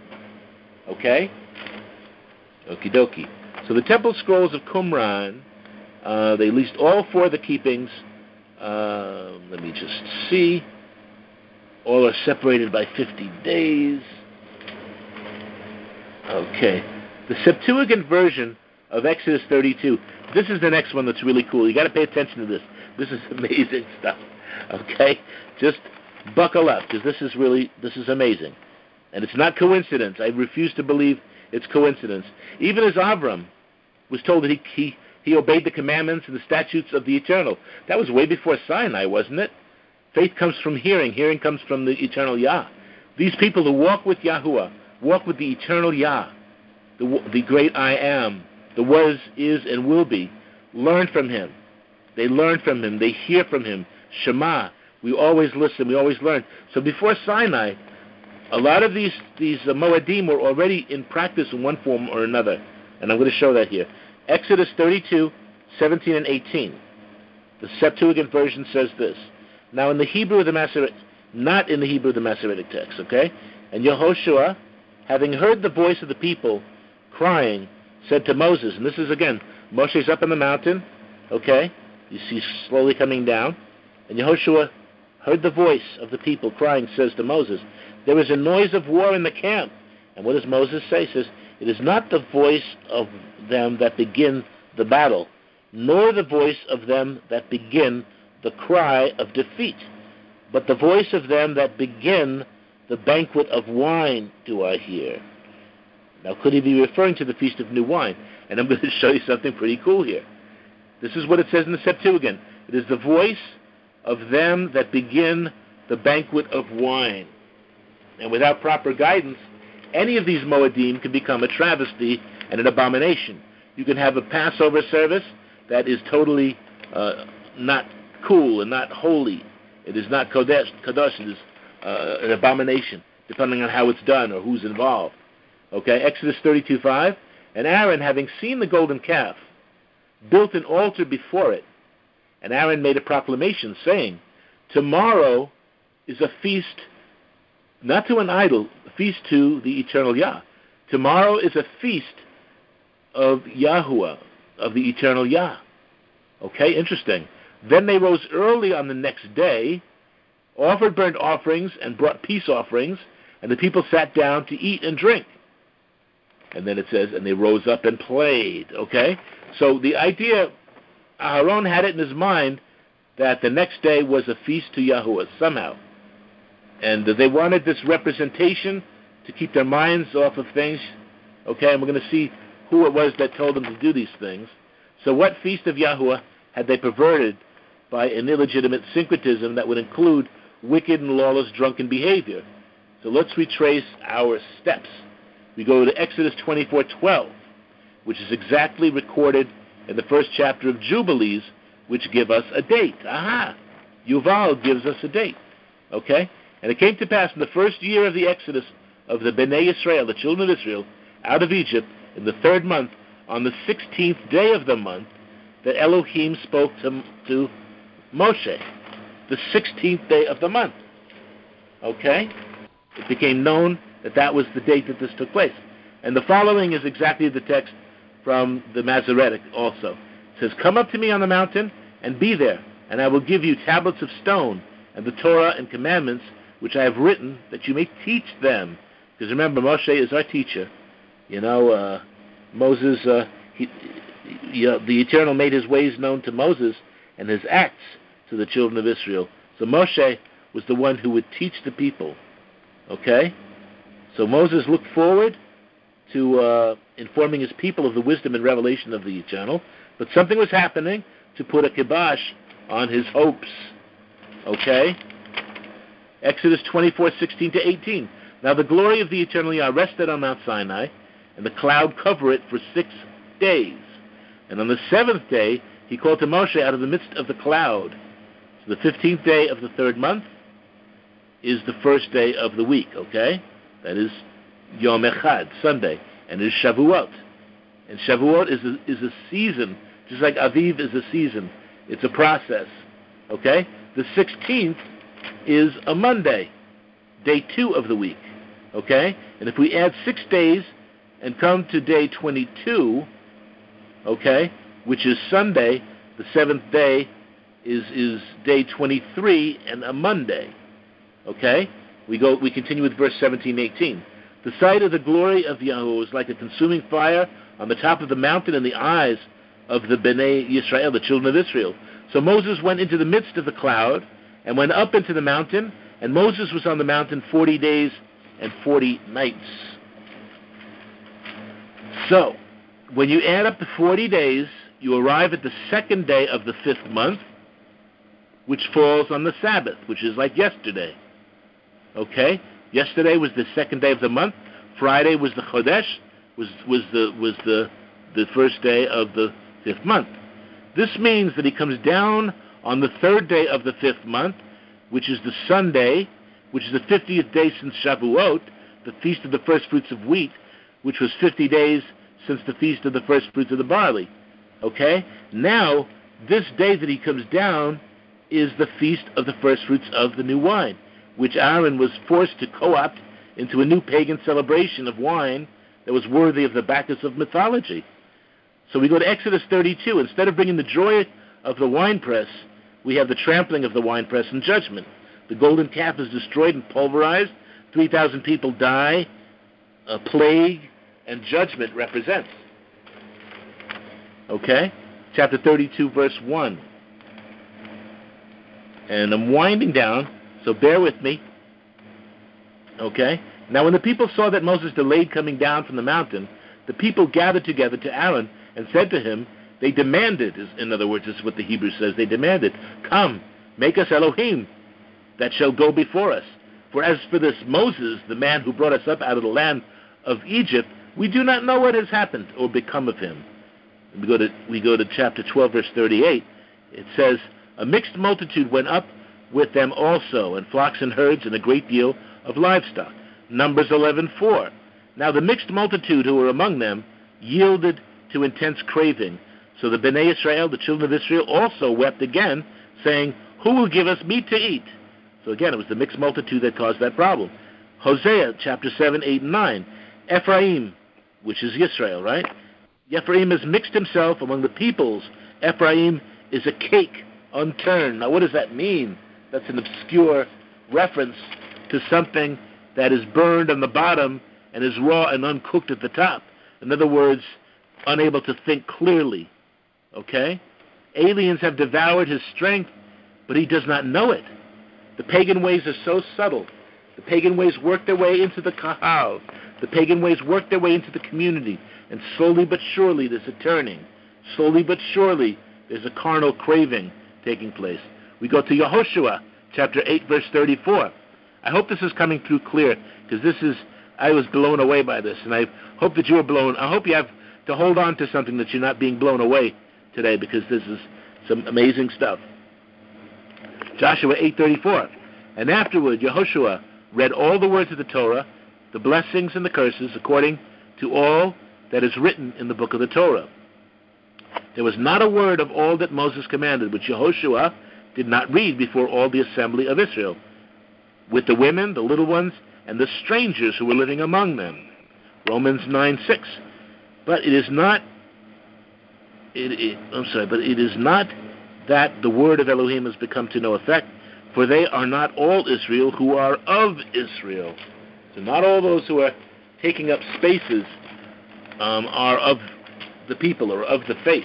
Okay. Okie dokie. So the temple scrolls of Qumran, uh, they list all four of the keepings. Uh, let me just see. All are separated by fifty days. Okay. The Septuagint version of Exodus thirty-two. This is the next one that's really cool. You got to pay attention to this. This is amazing stuff. Okay? Just buckle up, because this is really, this is amazing. And it's not coincidence. I refuse to believe it's coincidence. Even as Avram was told that he, he, he obeyed the commandments and the statutes of the Eternal. That was way before Sinai, wasn't it? Faith comes from hearing. Hearing comes from the Eternal Yah. These people who walk with Yahuwah, walk with the Eternal Yah, the, the great I Am, the was, is, and will be, learn from him. They learn from him. They hear from him. Shema. We always listen. We always learn. So before Sinai, a lot of these these uh, Moedim were already in practice in one form or another, and I'm going to show that here. Exodus thirty-two, seventeen and eighteen. The Septuagint version says this. Now in the Hebrew of the Masoretic, not in the Hebrew of the Masoretic text, okay? And Yehoshua, having heard the voice of the people crying, said to Moses, and this is again, Moshe's up on the mountain, okay? You see slowly coming down, and Yehoshua heard the voice of the people crying, says to Moses, there is a noise of war in the camp. And what does Moses say? He says, it is not the voice of them that begin the battle, nor the voice of them that begin the cry of defeat, but the voice of them that begin the banquet of wine do I hear. Now, could he be referring to the Feast of New Wine? And I'm going to show you something pretty cool here. This is what it says in the Septuagint. It is the voice of them that begin the banquet of wine. And without proper guidance, any of these Moedim can become a travesty and an abomination. You can have a Passover service that is totally uh, not cool and not holy. It is not Kodesh. Kadosh. It is uh, an abomination, depending on how it's done or who's involved. Okay, Exodus thirty-two five. And Aaron, having seen the golden calf, built an altar before it. And Aaron made a proclamation, saying, tomorrow is a feast, not to an idol, a feast to the eternal Yah. Tomorrow is a feast of Yahuwah, of the eternal Yah. Okay, interesting. Then they rose early on the next day, offered burnt offerings, and brought peace offerings, and the people sat down to eat and drink. And then it says, and they rose up and played. Okay? So the idea, Aharon had it in his mind that the next day was a feast to Yahuwah, somehow. And they wanted this representation to keep their minds off of things. Okay, and we're going to see who it was that told them to do these things. So what feast of Yahuwah had they perverted by an illegitimate syncretism that would include wicked and lawless drunken behavior? So let's retrace our steps. We go to Exodus twenty-four twelve, which is exactly recorded in the first chapter of Jubilees, which give us a date. Aha! Yuval gives us a date. Okay? And it came to pass in the first year of the Exodus of the Bnei Israel, the children of Israel, out of Egypt, in the third month, on the sixteenth day of the month, that Elohim spoke to, to Moshe. The sixteenth day of the month. Okay? It became known that that was the date that this took place. And the following is exactly the text from the Masoretic also. It says, come up to me on the mountain and be there, and I will give you tablets of stone and the Torah and commandments which I have written, that you may teach them. Because remember, Moshe is our teacher. You know, uh, Moses, uh, he, you know, the Eternal made his ways known to Moses and his acts to the children of Israel. So Moshe was the one who would teach the people. Okay? So Moses looked forward to uh, informing his people of the wisdom and revelation of the Eternal, but something was happening to put a kibosh on his hopes. Okay? Exodus twenty-four sixteen to eighteen. Now the glory of the Eternal Yah rested on Mount Sinai, and the cloud covered it for six days. And on the seventh day, he called to Moshe out of the midst of the cloud. So the fifteenth day of the third month is the first day of the week, okay? That is Yom Echad, Sunday, and it is Shavuot. And Shavuot is a, is a season, just like Aviv is a season. It's a process, okay? The sixteenth is a Monday, day two of the week, okay? And if we add six days and come to day twenty-two, okay, which is Sunday, the seventh day is is day twenty-three and a Monday, okay? We go. We continue with verse seventeen, eighteen. The sight of the glory of Yahuwah was like a consuming fire on the top of the mountain in the eyes of the Bnei Yisrael, the children of Israel. So Moses went into the midst of the cloud and went up into the mountain, and Moses was on the mountain forty days and forty nights. So, when you add up the forty days, you arrive at the second day of the fifth month, which falls on the Sabbath, which is like yesterday. Okay? Yesterday was the second day of the month. Friday was the Chodesh, was was the was the the first day of the fifth month. This means that he comes down on the third day of the fifth month, which is the Sunday, which is the fiftieth day since Shavuot, the feast of the first fruits of wheat, which was fifty days since the feast of the first fruits of the barley. Okay? Now, this day that he comes down is the feast of the first fruits of the new wine, which Aaron was forced to co-opt into a new pagan celebration of wine that was worthy of the Bacchus of mythology. So we go to Exodus thirty-two. Instead of bringing the joy of the winepress, we have the trampling of the winepress and judgment. The golden calf is destroyed and pulverized. three thousand people die. A plague and judgment represents. Okay? Chapter thirty-two, verse one. And I'm winding down, so bear with me. Okay? Now when the people saw that Moses delayed coming down from the mountain, the people gathered together to Aaron and said to him, they demanded, in other words, this is what the Hebrew says, they demanded, come, make us Elohim that shall go before us. For as for this Moses, the man who brought us up out of the land of Egypt, we do not know what has happened or become of him. We go to, we go to chapter twelve, verse thirty-eight. It says, a mixed multitude went up with them also, and flocks and herds and a great deal of livestock. Numbers eleven four. Now the mixed multitude who were among them yielded to intense craving. So the Bnei Israel, the children of Israel, also wept again, saying, who will give us meat to eat? So again, it was the mixed multitude that caused that problem. Hosea, chapter seven, eight, and nine. Ephraim, which is Yisrael, right? Ephraim has mixed himself among the peoples. Ephraim is a cake unturned. Now what does that mean? That's an obscure reference to something that is burned on the bottom and is raw and uncooked at the top. In other words, unable to think clearly. Okay? Aliens have devoured his strength, but he does not know it. The pagan ways are so subtle. The pagan ways work their way into the kahal. The pagan ways work their way into the community. And slowly but surely there's a turning. Slowly but surely there's a carnal craving taking place. We go to Yehoshua, chapter eight, verse thirty-four. I hope this is coming through clear, because this is, I was blown away by this, and I hope that you are blown, I hope you have to hold on to something that you're not being blown away today, because this is some amazing stuff. Joshua eight thirty-four. And afterward, Yehoshua read all the words of the Torah, the blessings and the curses, according to all that is written in the book of the Torah. There was not a word of all that Moses commanded which Yehoshua did not read before all the assembly of Israel, with the women, the little ones, and the strangers who were living among them. Romans nine six. But it is not, it, it, I'm sorry, but it is not that the word of Elohim has become to no effect, for they are not all Israel who are of Israel. So not all those who are taking up spaces um, are of the people or of the faith.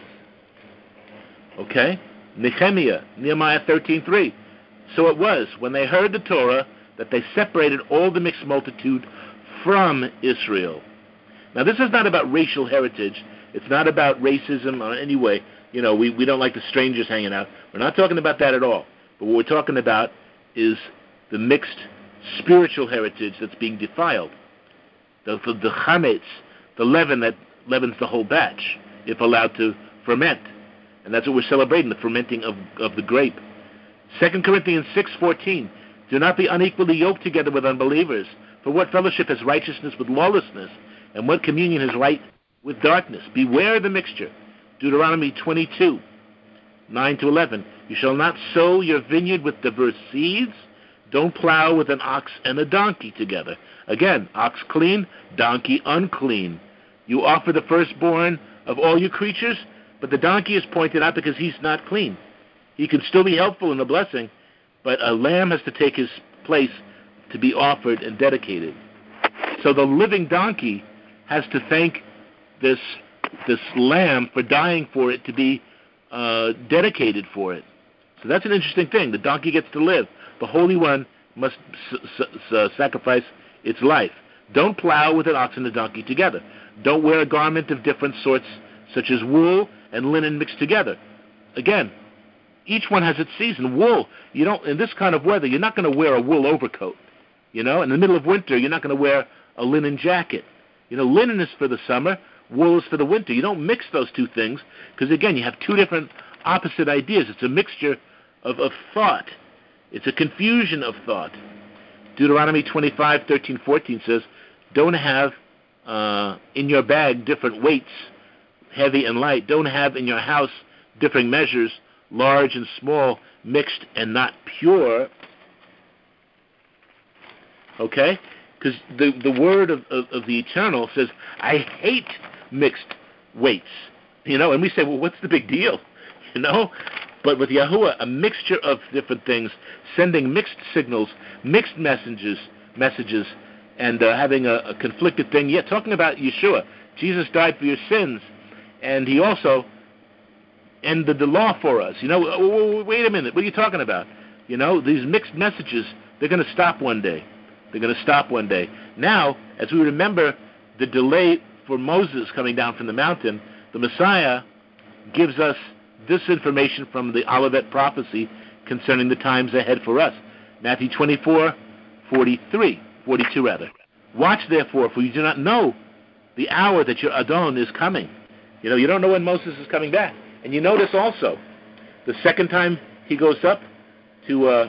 Okay? Nehemiah, Nehemiah thirteen three. So it was, when they heard the Torah, that they separated all the mixed multitude from Israel. Now this is not about racial heritage. It's not about racism or any way. You know, we, we don't like the strangers hanging out. We're not talking about that at all. But what we're talking about is the mixed spiritual heritage that's being defiled. The, the, the chametz, the leaven that leavens the whole batch, if allowed to ferment. And that's what we're celebrating, the fermenting of, of the grape. Second Corinthians six fourteen. Do not be unequally yoked together with unbelievers. For what fellowship has righteousness with lawlessness? And what communion has light with darkness? Beware the mixture. Deuteronomy twenty-two, nine to eleven. You shall not sow your vineyard with diverse seeds. Don't plow with an ox and a donkey together. Again, ox clean, donkey unclean. You offer the firstborn of all your creatures, but the donkey is pointed out because he's not clean. He can still be helpful in the blessing, but a lamb has to take his place to be offered and dedicated. So the living donkey has to thank this this lamb for dying for it to be uh, dedicated for it. So that's an interesting thing. The donkey gets to live. The Holy One must s- s- sacrifice its life. Don't plow with an ox and a donkey together. Don't wear a garment of different sorts, such as wool and linen mixed together. Again, each one has its season. Wool, you don't, in this kind of weather, you're not going to wear a wool overcoat. You know, in the middle of winter, you're not going to wear a linen jacket. You know, linen is for the summer, wool is for the winter. You don't mix those two things because, again, you have two different opposite ideas. It's a mixture of, of thought. It's a confusion of thought. Deuteronomy twenty-five, thirteen, fourteen says, don't have uh, in your bag different weights, heavy and light. Don't have in your house different measures, large and small, mixed and not pure. Okay? Because the, the word of, of, of the Eternal says, I hate mixed weights. You know, and we say, well, what's the big deal? You know? But with Yahuwah, a mixture of different things, sending mixed signals, mixed messages, messages, and uh, having a, a conflicted thing. Yet talking about Yeshua, Jesus died for your sins, and he also ended the law for us. You know, wait a minute, what are you talking about? You know, these mixed messages, they're going to stop one day. They're going to stop one day. Now, as we remember the delay for Moses coming down from the mountain, the Messiah gives us this information from the Olivet prophecy concerning the times ahead for us. Matthew twenty-four, forty-three, forty-two rather. Watch therefore, for you do not know the hour that your Adon is coming. You know, you don't know when Moses is coming back. And you notice also, the second time he goes up to uh,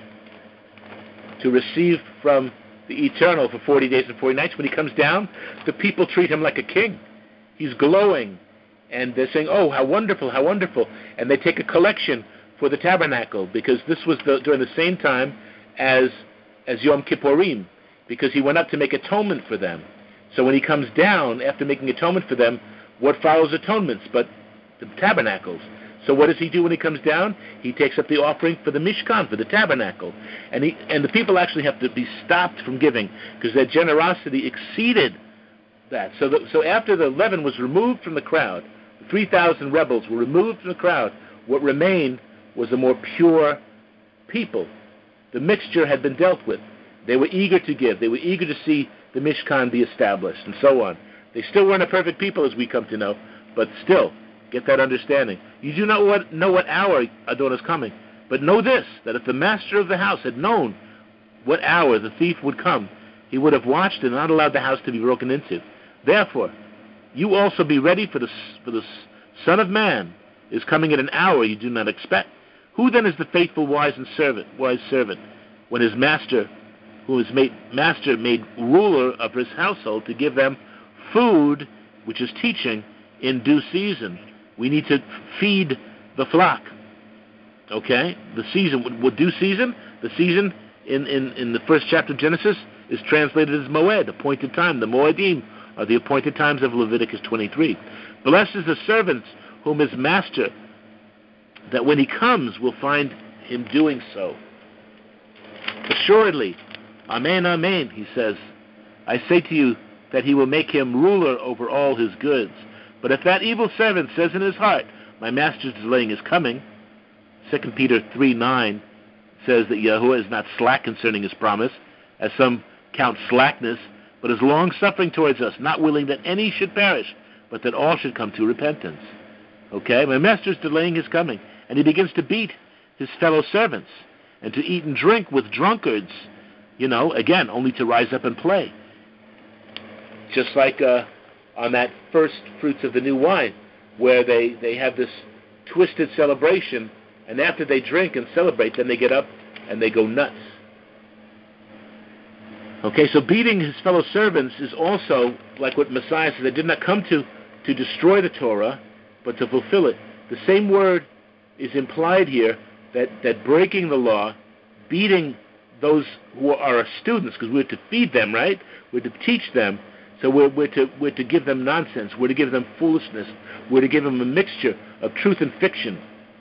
to receive from the Eternal for forty days and forty nights, when he comes down, the people treat him like a king. He's glowing. And they're saying, oh, how wonderful, how wonderful. And they take a collection for the tabernacle, because this was the, during the same time as as Yom Kippurim, because he went up to make atonement for them. So when he comes down, after making atonement for them, what follows atonements but the tabernacles? So what does he do when he comes down? He takes up the offering for the Mishkan, for the tabernacle. And he and the people actually have to be stopped from giving, because their generosity exceeded that. So, the, so after the leaven was removed from the crowd, the three thousand rebels were removed from the crowd, what remained was a more pure people. The mixture had been dealt with. They were eager to give. They were eager to see the Mishkan be established, and so on. They still weren't a perfect people, as we come to know, but still, get that understanding. You do not what, know what hour Adon is coming, but know this, that if the master of the house had known what hour the thief would come, he would have watched and not allowed the house to be broken into. Therefore, you also be ready, for the, for the Son of Man is coming at an hour you do not expect. Who then is the faithful, wise and servant, wise servant, when his master, who is made master, made ruler of his household, to give them food, which is teaching, in due season? We need to feed the flock. Okay, the season, what due season? The season in, in, in the first chapter of Genesis is translated as Moed, appointed time. The Moedim are the appointed times of Leviticus twenty-three. Blessed is the servant whom his master, that when he comes, will find him doing so. Assuredly, Amen, Amen, he says, I say to you that he will make him ruler over all his goods. But if that evil servant says in his heart, my master's delaying his coming, Second Peter three nine says that Yahuwah is not slack concerning his promise, as some count slackness, but is long-suffering towards us, not willing that any should perish, but that all should come to repentance. Okay? My master's delaying his coming, and he begins to beat his fellow servants, and to eat and drink with drunkards, you know, again, only to rise up and play. Just like uh, on that first fruits of the new wine, where they, they have this twisted celebration, and after they drink and celebrate, then they get up and they go nuts. Okay, so beating his fellow servants is also like what Messiah said. They did not come to, to destroy the Torah, but to fulfill it. The same word is implied here, that, that breaking the law, beating those who are our students, because we're to feed them, right? We're to teach them. So we're, we're, to, we're to give them nonsense. We're to give them foolishness. We're to give them a mixture of truth and fiction.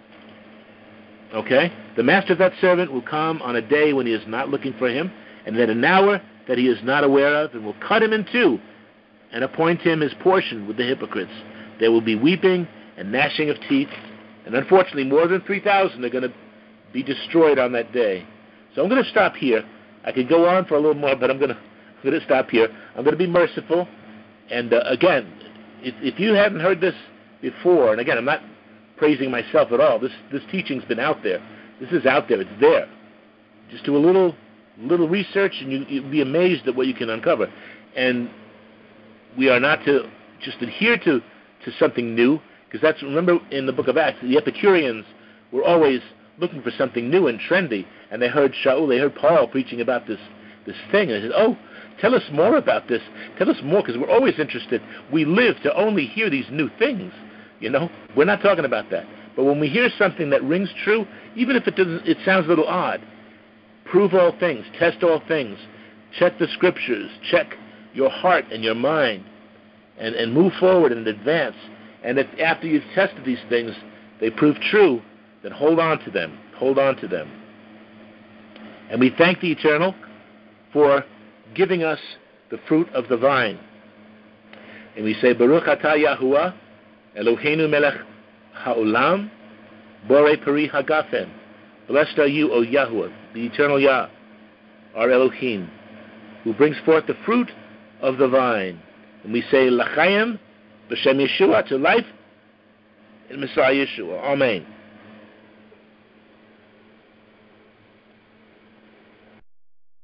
Okay? The master of that servant will come on a day when he is not looking for him, and at an hour that he is not aware of, and will cut him in two, and appoint him his portion with the hypocrites. There will be weeping and gnashing of teeth, and unfortunately more than three thousand are going to be destroyed on that day. So I'm going to stop here. I could go on for a little more, but I'm going to, I'm going to stop here. I'm going to be merciful. And uh, again, if, if you hadn't heard this before, and again, I'm not praising myself at all. This this teaching's been out there. This is out there. It's there. Just do a little little research, and you, you'll be amazed at what you can uncover. And we are not to just adhere to, to something new, because that's, remember in the book of Acts, the Epicureans were always looking for something new and trendy, and they heard Shaul, they heard Paul preaching about this this thing, and they said, oh, tell us more about this. Tell us more, because we're always interested. We live to only hear these new things, you know. We're not talking about that. But when we hear something that rings true, even if it doesn't, it sounds a little odd, prove all things, test all things, check the scriptures, check your heart and your mind, and, and move forward and advance. And if after you've tested these things, they prove true, then hold on to them. Hold on to them. And we thank the Eternal for giving us the fruit of the vine. And we say, Baruch atah Yahuwah, Eloheinu melech ha'olam, borei peri hagafen. Blessed are you, O Yahuwah, the Eternal Yah, our Elohim, who brings forth the fruit of the vine. And we say, L'chaim, b'shem Yeshua, to life, in Messiah Yeshua. Amen.